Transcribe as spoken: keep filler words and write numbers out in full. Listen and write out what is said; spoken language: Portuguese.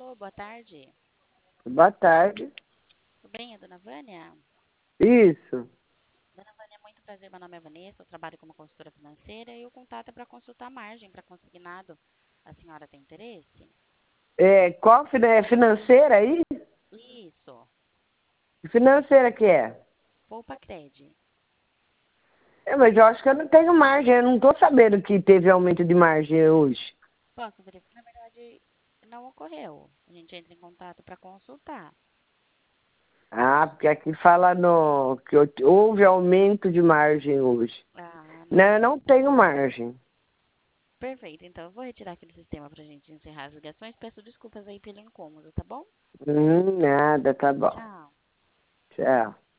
boa tarde. Boa tarde. Tudo bem, é dona Vânia? Isso. Dona Vânia, muito prazer, meu nome é Vanessa, eu trabalho como consultora financeira e o contato é para consultar a margem para consignado. A senhora tem interesse? É, qual fina- é financeira aí? Isso, Que financeira que é? Poupa Cred. É, mas eu acho que eu não tenho margem. Eu não estou sabendo que teve aumento de margem hoje. Posso verificar? Na verdade, não ocorreu. A gente entra em contato para consultar. Ah, porque aqui fala no, que eu- houve aumento de margem hoje. Ah, Não, não. eu não tenho margem. Perfeito, então eu vou retirar aqui do sistema para a gente encerrar as ligações. Peço desculpas aí pelo incômodo, tá bom? Hum, nada, tá bom. Tchau. Tchau.